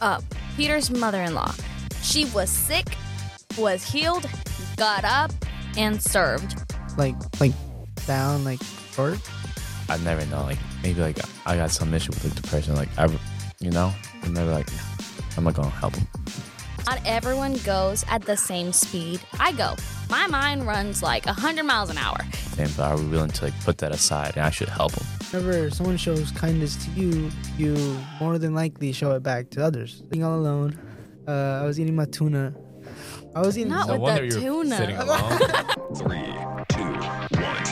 Peter's mother-in-law. She was sick, was healed, got up, and served. Like down, like short. I never know. Like maybe like I got some issue with like depression. Like I'm never like I'm not gonna help him. Not everyone goes at the same speed I go. My mind runs like 100 miles an hour. And but are we willing to like put that aside and I should help him? Whenever someone shows kindness to you, you more than likely show it back to others. Being all alone, I was eating my tuna. I was eating Not No with wonder the you're tuna. sitting alone. 3, 2, 1.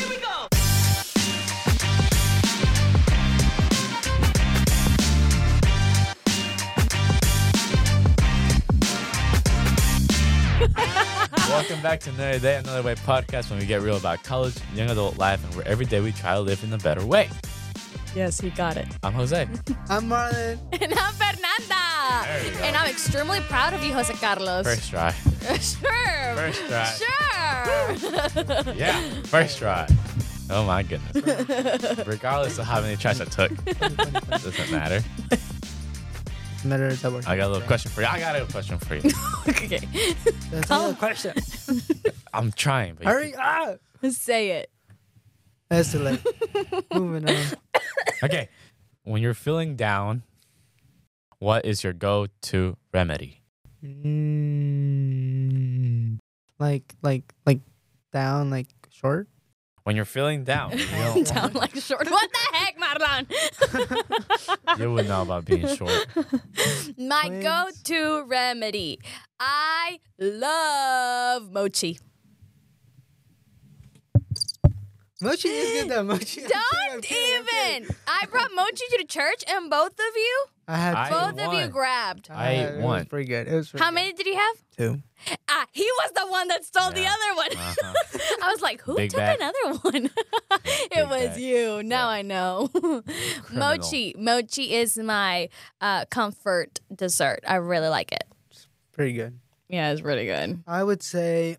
Welcome back to Another Day, Another Way podcast, when we get real about college, young adult life, and where every day we try to live in a better way. Yes, he got it. I'm Jose. I'm Marlon. And I'm Fernanda. There you go. And I'm extremely proud of you, Jose Carlos. First try. Sure. First try. Sure. Yeah, first try. Oh my goodness. Regardless of how many tries I took, doesn't matter. Matter that works. I got a little question for you. Okay. That's a little question. I'm trying, but Hurry up! Say it. That's the like. Moving on. Okay. When you're feeling down, what is your go-to remedy? Like down, like short. When you're feeling down, Down like short. What the heck, Marlon? you would know about being short. My Twins. go-to remedy. I love mochi. Mochi is good though. Mochi. Don't even. I brought mochi to the church, and both of you, I had I both of you won. grabbed. I ate It one. was pretty good. It was pretty How good. many did you have? 2. He was the one that stole the Yeah. other one. Uh-huh. I was like, who Big took bag. another one? It Big was bag. you. Now Yeah. I know. Mochi. Mochi is my comfort dessert. I really like it. Pretty good. Yeah, it's really good. I would say.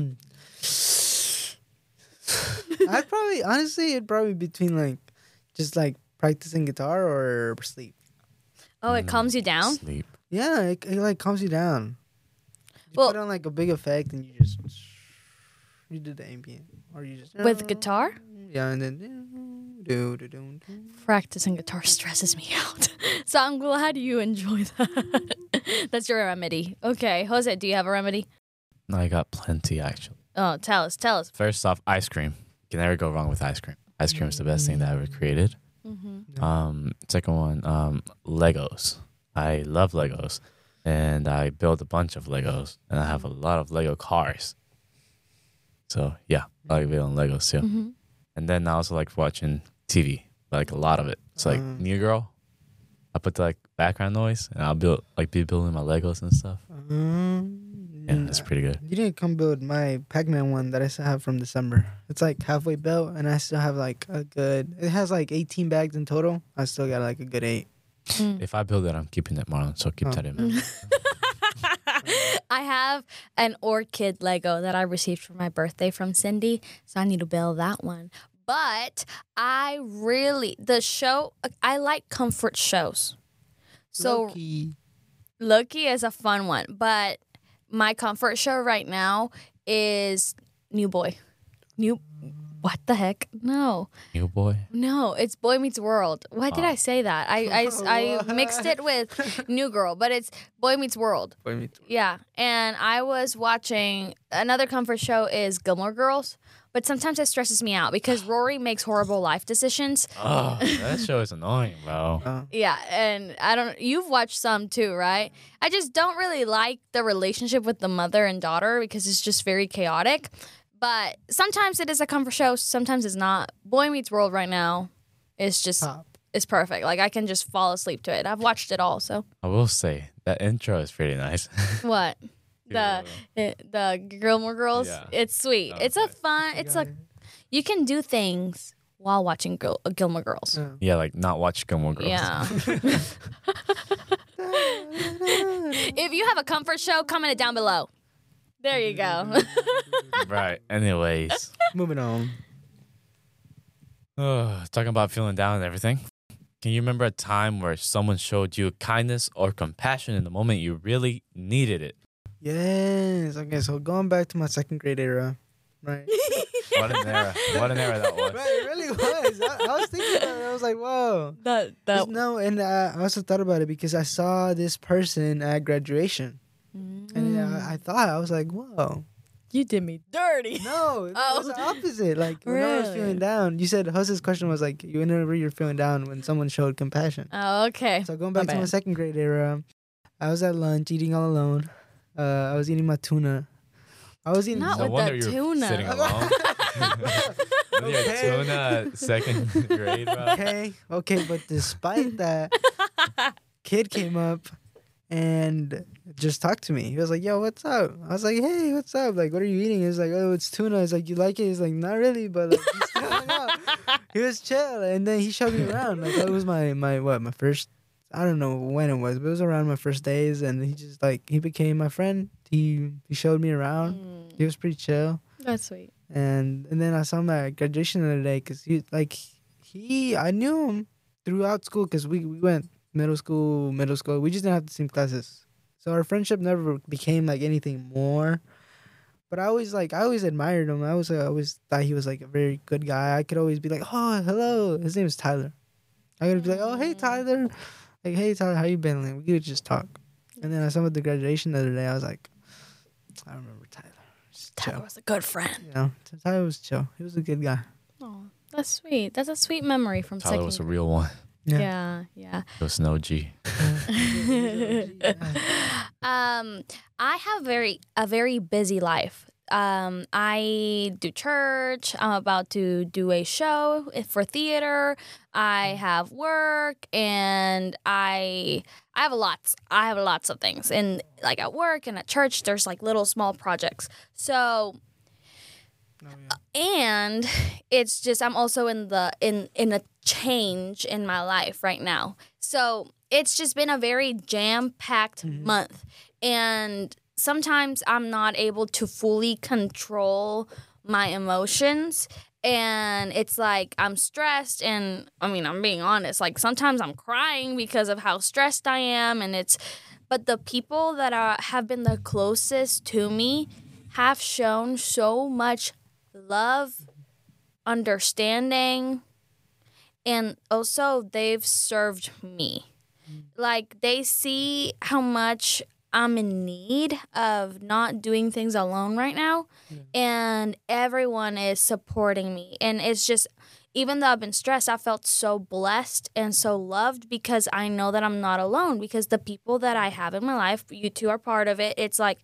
It'd probably between like, just like practicing guitar or sleep. Oh, it calms you down? Sleep. Yeah, it like calms you down. You Well- put on like a big effect and you do the ambient or you just With guitar? Yeah, and then do. Practicing guitar stresses me out. So I'm glad you enjoy that. That's your remedy. Okay, Jose, do you have a remedy? No, I got plenty actually. Oh, tell us. First off, ice cream. You can never go wrong with ice cream. Ice cream is the best thing that I ever created. Second one, Legos. I love Legos. And I built a bunch of Legos. And I have a lot of Lego cars. So, yeah, I like building Legos too. And then I also like watching TV. Like a lot of it. It's like New Girl. I put the like background noise and I'll be building my Legos and stuff. Yeah, that's pretty good. You didn't come build my Pac-Man one that I still have from December. It's like halfway built, and I still have like a good. It has like 18 bags in total. I still got like a good 8. If I build it, I'm keeping it, Marlon. So keep that in mind. I have an orchid Lego that I received for my birthday from Cindy, so I need to build that one. But I like comfort shows. So Loki is a fun one, but my comfort show right now is New Boy. What the heck? No, New Boy. it's Boy Meets World. Why did I say that? I mixed it with New Girl, but it's Boy Meets World. Yeah, and I was watching another comfort show is Gilmore Girls, but sometimes it stresses me out because Rory makes horrible life decisions. Oh, that show is annoying, bro. Yeah, and you've watched some too, right? I just don't really like the relationship with the mother and daughter because it's just very chaotic. But sometimes it is a comfort show, sometimes it's not. Boy Meets World right now is just it's perfect. Like I can just fall asleep to it. I've watched it all, so. I will say that intro is pretty nice. What? The Gilmore Girls? Yeah. It's sweet. Okay. It's a fun, you can do things while watching Gilmore Girls. Yeah, like not watch Gilmore Girls. Yeah. If you have a comfort show, comment it down below. There you go. Right. Anyways, Moving on. talking about feeling down and everything. Can you remember a time where someone showed you kindness or compassion in the moment you really needed it? Yes. Okay, so going back to my second grade era, right? What an era! What an era that was. Right, it really was. I was thinking about it. I was like, whoa. That No, and I also thought about it because I saw this person at graduation. And I thought, I was like, whoa. you did me dirty. No, it was the opposite. Like, when I was Really? feeling down, you said, Jose's question was like, whenever you're feeling down, when someone showed compassion. Oh, okay. So going back to my bad. second grade era, I was at lunch eating all alone. I was eating my tuna. I was eating Not No with wonder the you're tuna. sitting alone. With your Okay. tuna at second grade, bro. okay, but despite that, kid came up and just talked to me. He was like, "Yo, what's up?" I was like, "Hey, what's up? Like, what are you eating?" He was like, "Oh, it's tuna." I was like, "You like it?" He's like, "Not really, but like, he still hung out." He was chill, and then he showed me around. Like, that was my first. I don't know when it was, but it was around my first days, and he just like he became my friend. He showed me around. He was pretty chill. That's sweet. And then I saw him at graduation the other day because I knew him throughout school because we went middle school. We just didn't have the same classes, so our friendship never became like anything more. But I always admired him. I always thought he was like a very good guy. I could always be like, oh, hello. His name is Tyler. I could be like, oh, hey Tyler, like, hey Tyler, how you been? Like, we could just talk. And then I saw him at the graduation the other day. I was like, I remember Tyler. Just Tyler chill. was a good friend. You know, Tyler was chill. He was a good guy. Oh, that's sweet. That's a sweet memory from Tyler second. was a real one. Yeah. It was no G. I have a very busy life. I do church. I'm about to do a show for theater. I have work, and I have lots. I have lots of things, and like at work and at church, there's like little small projects. So. And it's just I'm also in a change in my life right now. So it's just been a very jam-packed month. And sometimes I'm not able to fully control my emotions. And it's like I'm stressed, and I mean, I'm being honest, like sometimes I'm crying because of how stressed I am, but the people that have been the closest to me have shown so much love, understanding, and also they've served me. Like, they see how much I'm in need of not doing things alone right now, and everyone is supporting me. And it's just, even though I've been stressed, I felt so blessed and so loved because I know that I'm not alone, because the people that I have in my life, you two are part of it. It's like,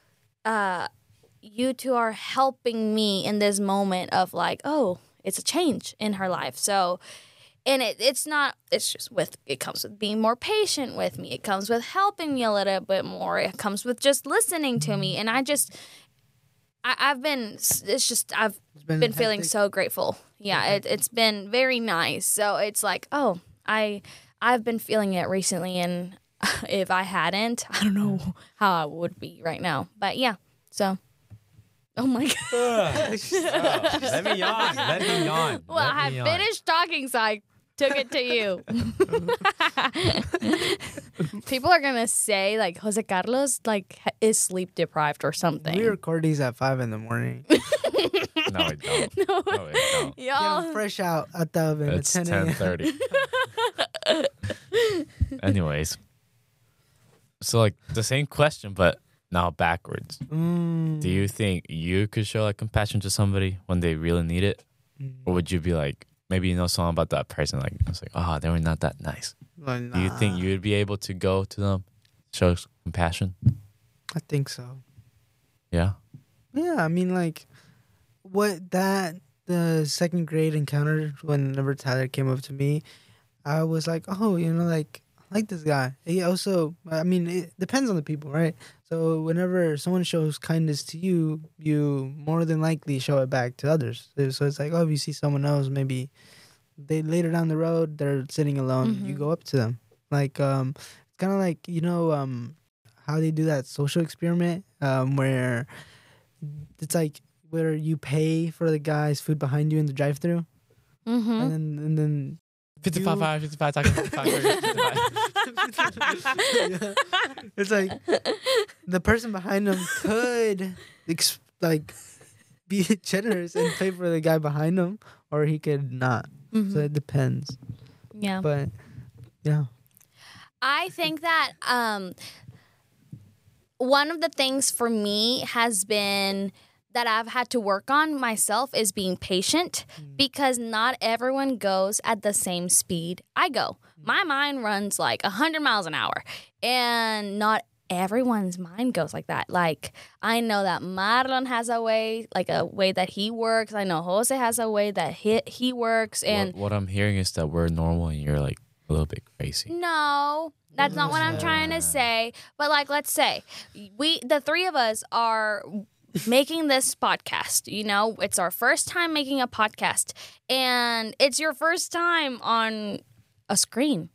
you two are helping me in this moment of like, oh, it's a change in her life. So, and it's just it comes with being more patient with me. It comes with helping me a little bit more. It comes with just listening to me. And I've been feeling hectic. so grateful. Yeah, it's been very nice. So it's like, oh, I've been feeling it recently. And if I hadn't, I don't know how I would be right now. But yeah, so. Oh my God. Let me yawn. Let me yawn. Well, I finished talking, so I took it to you. People are going to say, like, Jose Carlos, like, is sleep deprived or something. We record these at 5 a.m. No, I don't. No. No, I don't. Get Y'all. 'em fresh out at the oven It's at 10 a.m. 10:30. Anyways, so like the same question, but now backwards. Do you think you could show like compassion to somebody when they really need it, or would you be like, maybe you know something about that person, like it's like, oh, they were not that nice. Well, Do you think you would be able to go to them, show compassion? I think so. Yeah. Yeah, I mean, like, the second grade encounter, whenever Tyler came up to me, I was like, oh, like, I like this guy. He also, I mean, it depends on the people, right? So whenever someone shows kindness to you, you more than likely show it back to others. So it's like, oh, if you see someone else, maybe they later down the road, they're sitting alone, you go up to them. Like, it's kind of like, how they do that social experiment where it's like where you pay for the guy's food behind you in the drive-thru, and then 55 hours, 55 talking 55 hours, 55. Yeah. It's like the person behind them could be generous and pay for the guy behind him, or he could not. So it depends. Yeah. But yeah. I think that one of the things for me has been that I've had to work on myself is being patient because not everyone goes at the same speed I go. My mind runs like 100 miles an hour, and not everyone's mind goes like that. Like, I know that Marlon has a way that he works. I know Jose has a way that he works. And What I'm hearing is that we're normal and you're like a little bit crazy. no, that's not what I'm trying to say. But like, let's say the three of us are making this podcast. You know, it's our first time making a podcast, and it's your first time on a screen.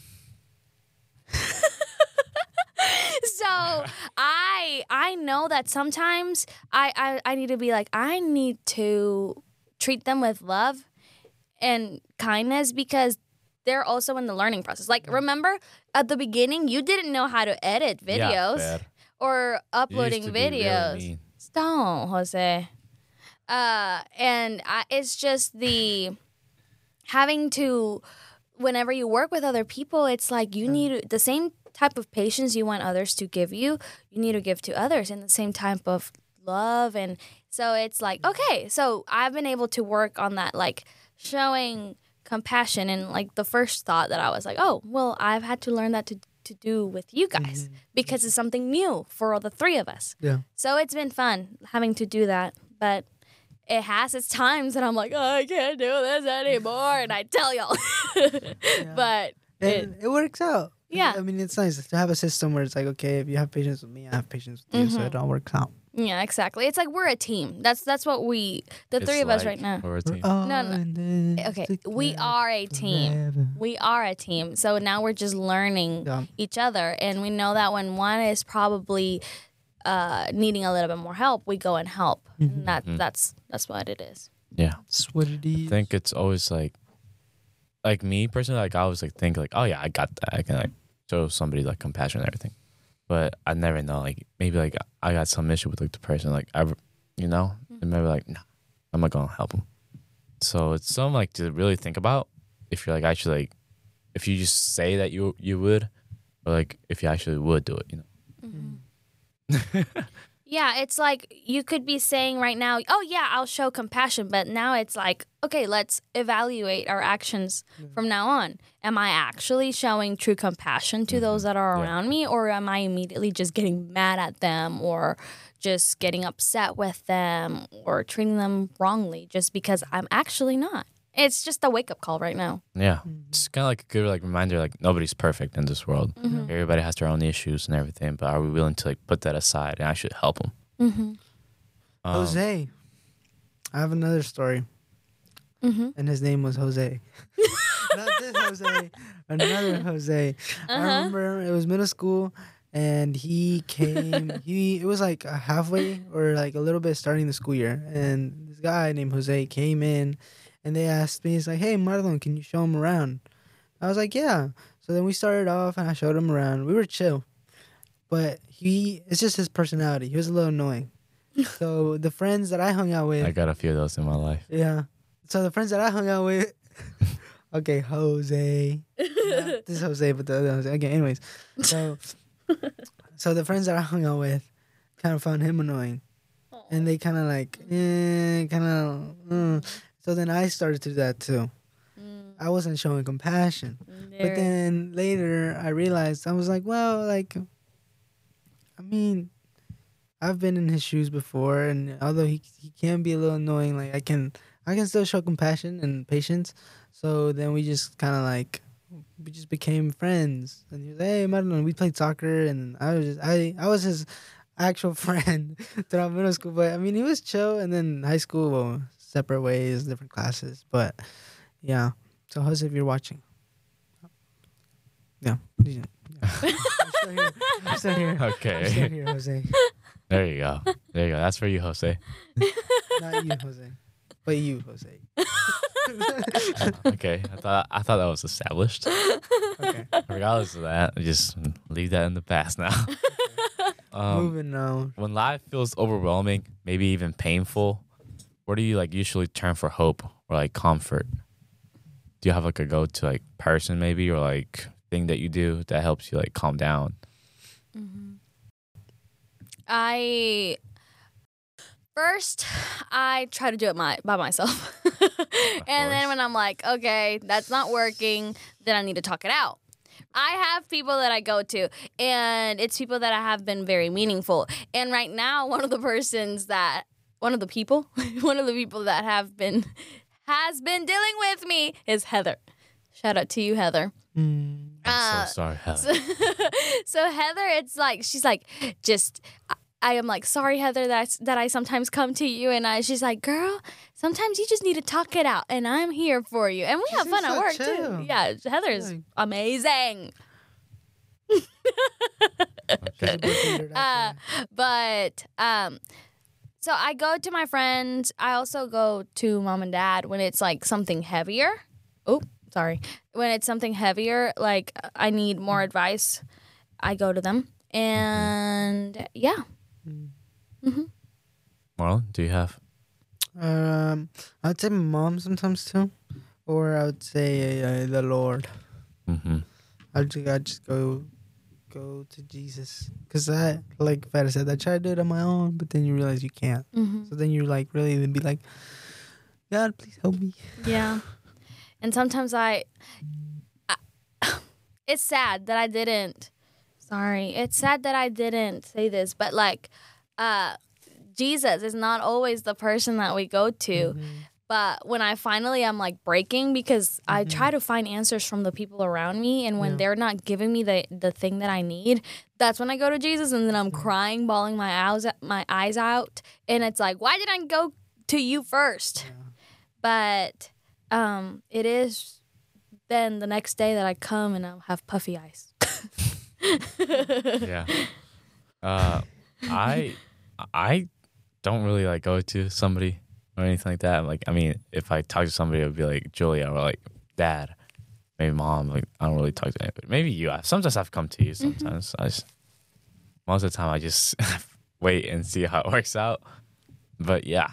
So I know that sometimes I need to be like, I need to treat them with love and kindness because they're also in the learning process. Like, remember at the beginning, you didn't know how to edit videos fair. or uploading You used to be really videos. mean. Don't, Jose. It's just the having to, whenever you work with other people, it's like you need the same type of patience you want others to give you, you need to give to others in the same type of love. And so it's like, okay, so I've been able to work on that, like showing compassion. And like the first thought that I was like, oh, well, I've had to learn that to do with you guys because it's something new for all the three of us. Yeah. So it's been fun having to do that, but it has its times that I'm like, oh, I can't do this anymore, and I tell y'all. But And it works out. Yeah. I mean, it's nice to have a system where it's like, okay, if you have patience with me, I have patience with you, so it all works out. yeah, exactly. It's like we're a team. That's what the It's three of us like right now. We're a team. No. Okay, we are a team. We are a team. So now we're just learning Yeah. each other, and we know that when one is probably needing a little bit more help, we go and help. And that's what it is. Yeah. That's what it is. I think it's always like me personally, like I always like think like, oh yeah, I got that. I can like show somebody like compassion and everything. But I never know, like maybe like I got some issue with like the person, like and maybe like, no, I'm not gonna help them. So it's something like to really think about if you're like actually like if you just say that you would, or like if you actually would do it, Yeah, it's like you could be saying right now, oh, yeah, I'll show compassion. But now it's like, okay, let's evaluate our actions from now on. Am I actually showing true compassion to those that are around me? Or am I immediately just getting mad at them or just getting upset with them or treating them wrongly just because I'm actually not? It's just a wake-up call right now. Yeah, it's kind of like a good like reminder. Like nobody's perfect in this world. Everybody has their own issues and everything. But are we willing to like put that aside and actually help them? Jose. I have another story. And his name was Jose. Not this Jose, another Jose. I remember it was middle school, and he came. It was like halfway or like a little bit starting the school year, and this guy named Jose came in. And they asked me, it's like, hey, Marlon, can you show him around? I was like, yeah. So then we started off, and I showed him around. We were chill. But it's just his personality. He was a little annoying. So the friends that I hung out with. I got a few of those in my life. Yeah. So the friends that I hung out with. Okay, Jose. Not this Jose, but the other Jose. Okay, anyways. So the friends that I hung out with kind of found him annoying. And they kind of like, So then I started to do that too. I wasn't showing compassion. But then later I realized, I was like, well, like, I mean, I've been in his shoes before, and although he can be a little annoying, like I can still show compassion and patience. So then we just kind of like, we just became friends. And he was like, hey, Marlon, we played soccer, and I was his actual friend throughout middle school. But I mean, he was chill, and then high school, well, separate ways, different classes. But yeah. So Jose, if you're watching. Yeah. I'm still here. Okay. I'm still here, Jose. There you go. There you go. That's for you, Jose. Not you, Jose. But you, Jose. Okay, I thought that was established. Okay. Regardless of that, just leave that in the past now. Moving on. When life feels overwhelming, maybe even painful, where do you like usually turn for hope or like comfort? Do you have like a go-to like person maybe or like thing that you do that helps you like calm down? I try to do it by myself. And then when I'm like, okay, that's not working, then I need to talk it out. I have people that I go to, and it's people that have been very meaningful. And right now, one of the people that has been dealing with me is Heather. Shout out to you, Heather. I'm so sorry, Heather. So Heather, it's like she's like, I am like, sorry, Heather, that I sometimes come to you, and she's like, girl, sometimes you just need to talk it out, and I'm here for you, and we have fun at work too. Yeah, Heather's amazing. Okay. So I go to my friends. I also go to mom and dad when it's like something heavier. Oh, sorry. When it's something heavier, like I need more advice, I go to them. And yeah. Marlon, do you have? I'd say my mom sometimes too, or I would say the Lord. Mm-hmm. I just go to Jesus, because I, like Feta said, I try to do it on my own, but then you realize you can't. So then you're like really then be like, God, please help me. Yeah. And sometimes it's sad that I didn't. Sorry, it's sad that I didn't say this, but like, Jesus is not always the person that we go to. But when I finally am like breaking, because I try to find answers from the people around me, and when they're not giving me the thing that I need, that's when I go to Jesus, and then I'm crying, bawling my eyes out, and it's like, why did I go to you first? But it is then the next day that I come and I'll have puffy eyes. Yeah. I don't really like go to somebody or anything like that. Like, I mean, if I talk to somebody, it would be like Julia or like Dad, maybe Mom. Like, I don't really talk to anybody. Maybe you. Sometimes I've come to you. Sometimes most of the time I just wait and see how it works out. But yeah,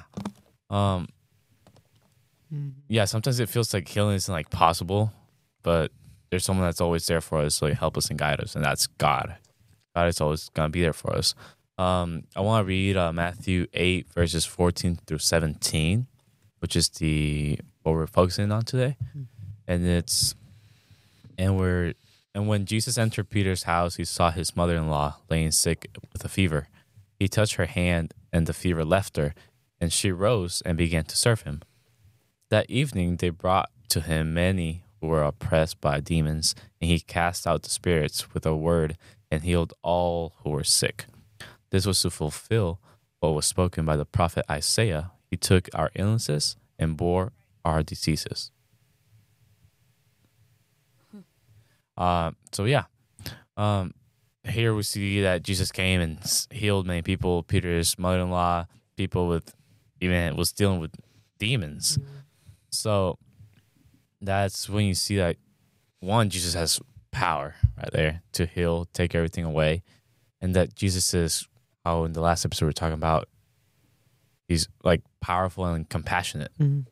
yeah. Sometimes it feels like healing isn't like possible, but there's someone that's always there for us, to like help us and guide us, and that's God. God is always gonna be there for us. I want to read Matthew 8 verses 14 through 17, which is what we're focusing on today, and when Jesus entered Peter's house, he saw his mother-in-law laying sick with a fever. He touched her hand, and the fever left her, and she rose and began to serve him. That evening, they brought to him many who were oppressed by demons, and he cast out the spirits with a word and healed all who were sick. This was to fulfill what was spoken by the prophet Isaiah. He took our illnesses and bore our diseases. Here we see that Jesus came and healed many people. Peter's mother-in-law, people was dealing with demons. So that's when you see that, one, Jesus has power right there to heal, take everything away. And that Jesus is, in the last episode we were talking about, he's like powerful and compassionate.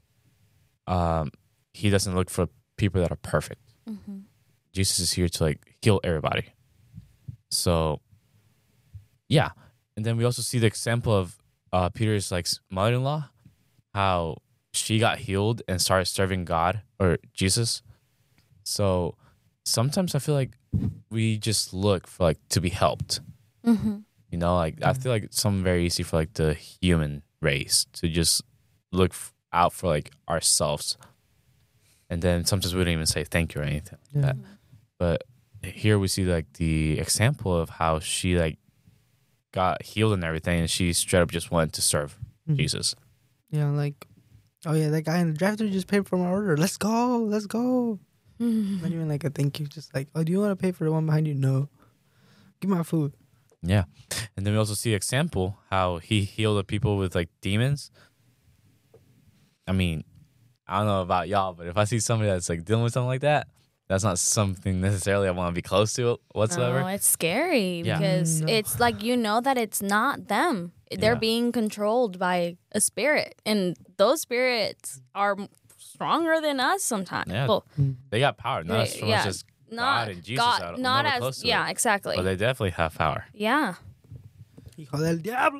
He doesn't look for people that are perfect. Jesus is here to like heal everybody. So, yeah. And then we also see the example of Peter's like mother-in-law, how she got healed and started serving God or Jesus. So sometimes I feel like we just look for like to be helped. You know, like I feel like it's something very easy for like the human race to just look out for like ourselves. And then sometimes we don't even say thank you or anything like that. But here we see like the example of how she like got healed and everything, and she straight up just wanted to serve Jesus. Yeah, like, oh yeah, that guy in the drive-thru just paid for my order. Let's go. Not even like a thank you, just like, oh, do you want to pay for the one behind you? No. Give me my food. Yeah. And then we also see example how he healed the people with like demons. I mean, I don't know about y'all, but if I see somebody that's like dealing with something like that, that's not something necessarily I want to be close to whatsoever. No, it's scary Yeah. because No. it's like that it's not them. They're Yeah. being controlled by a spirit, and those spirits are stronger than us sometimes. Yeah. Well, They got power, not as much as not God and Jesus. God, not nowhere as close to yeah, it. exactly. But they definitely have power. Yeah. Hijo del diablo.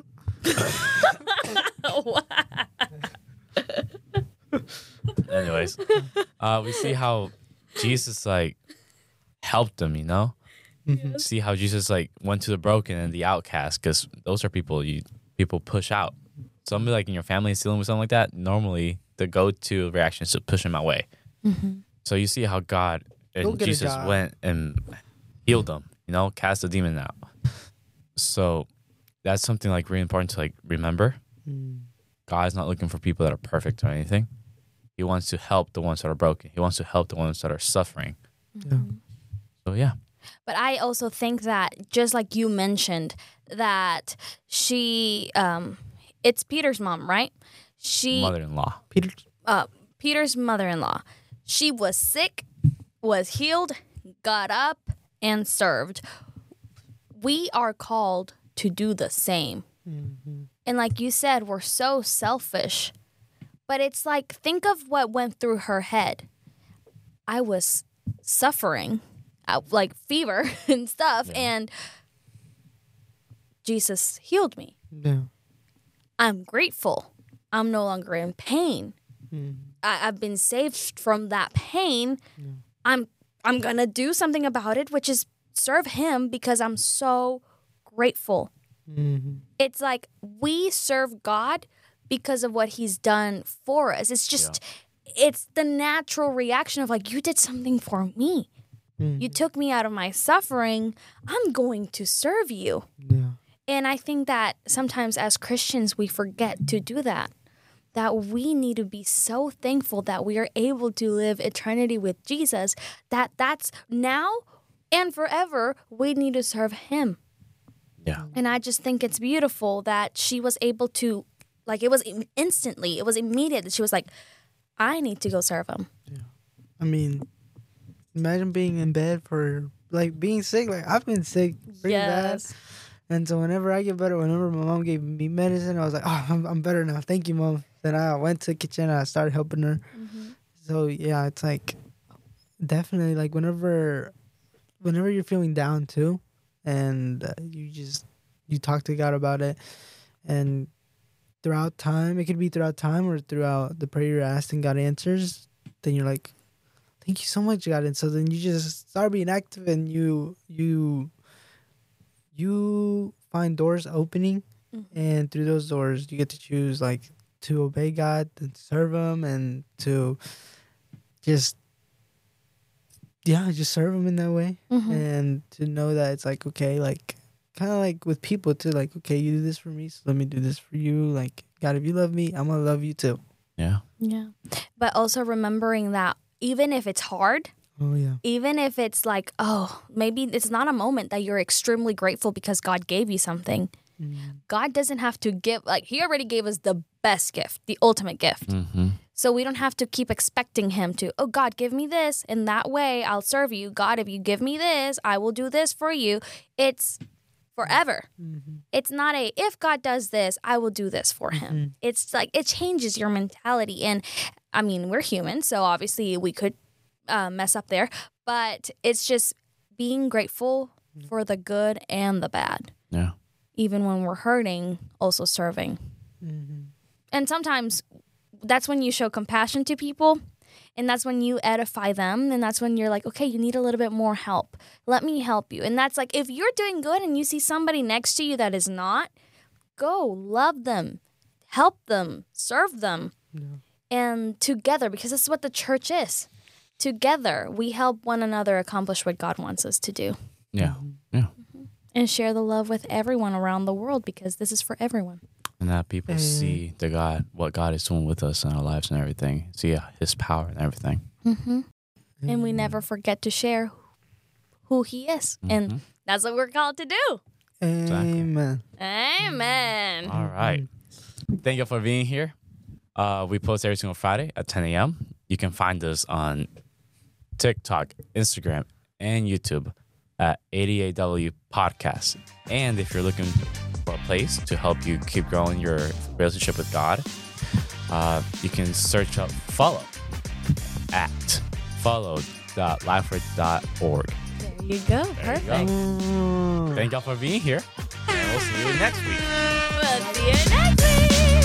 Anyways, we see how Jesus like helped them, you know? See how Jesus like went to the broken and the outcast, because those are people people push out. Somebody like in your family is dealing with something like that, normally the go-to reaction is to push them away. So you see how God Go and get a Jesus job. went and healed them, you know, cast the demon out. So that's something like really important to like remember. God is not looking for people that are perfect or anything. He wants to help the ones that are broken. He wants to help the ones that are suffering. Yeah. So yeah. But I also think that, just like you mentioned, that she, it's Peter's mom, right? Mother-in-law. Peter. Peter's mother-in-law. She was sick, was healed, got up, and served. We are called to do the same. And like you said, we're so selfish. But it's like, think of what went through her head. I was suffering, like fever and stuff, and Jesus healed me. Yeah. I'm grateful. I'm no longer in pain. I've been saved from that pain. I'm gonna do something about it, which is serve him, because I'm so grateful. It's like we serve God because of what he's done for us. It's just, it's the natural reaction of like, you did something for me. You took me out of my suffering. I'm going to serve you. Yeah. And I think that sometimes as Christians, we forget to do that. That we need to be so thankful that we are able to live eternity with Jesus, that's now and forever, we need to serve him. Yeah. And I just think it's beautiful that she was able to, like, it was instantly, it was immediate that she was like, I need to go serve him. I mean, imagine being in bed for, like, being sick. Like, I've been sick pretty bad. And so whenever I get better, whenever my mom gave me medicine, I was like, oh, I'm better now. Thank you, Mom. Then I went to the kitchen and I started helping her. So, yeah, it's like, definitely, like, whenever you're feeling down, too, and you talk to God about it, and throughout time, it could be throughout time or throughout the prayer you're asked and God answers, then you're like, thank you so much, God. And so then you just start being active, and you find doors opening, and through those doors you get to choose, like, to obey God and serve him, and to just serve him in that way. And to know that it's like, okay, like, kind of like with people too, like, okay, you do this for me, so let me do this for you. Like, God, if you love me, I'm gonna love you too. Yeah. Yeah. But also remembering that even if it's hard, Oh yeah. even if it's like, oh, maybe it's not a moment that you're extremely grateful because God gave you something. God doesn't have to give, like, he already gave us the best gift, the ultimate gift. So we don't have to keep expecting him to, oh, God, give me this, and that way I'll serve you. God, if you give me this, I will do this for you. It's forever. It's not a, if God does this, I will do this for him. It's like, it changes your mentality. And I mean, we're human, so obviously we could mess up there, but it's just being grateful for the good and the bad. Yeah. Even when we're hurting, also serving. And sometimes that's when you show compassion to people, and that's when you edify them, and that's when you're like, okay, you need a little bit more help. Let me help you. And that's like, if you're doing good and you see somebody next to you that is not, go love them, help them, serve them. And together, because this is what the church is. Together, we help one another accomplish what God wants us to do. Yeah. Yeah. And share the love with everyone around the world, because this is for everyone. And that people see the God, what God is doing with us in our lives and everything. See his power and everything. And we never forget to share who he is. And that's what we're called to do. Amen. Amen. All right. Thank you for being here. We post every single Friday at 10 a.m. You can find us on TikTok, Instagram, and YouTube at 88W Podcast. And if you're looking for a place to help you keep growing your relationship with God, you can search up follow at follow.lifeword.org. There you go. Perfect. Thank y'all for being here. And we'll see you next week. We'll see you next week.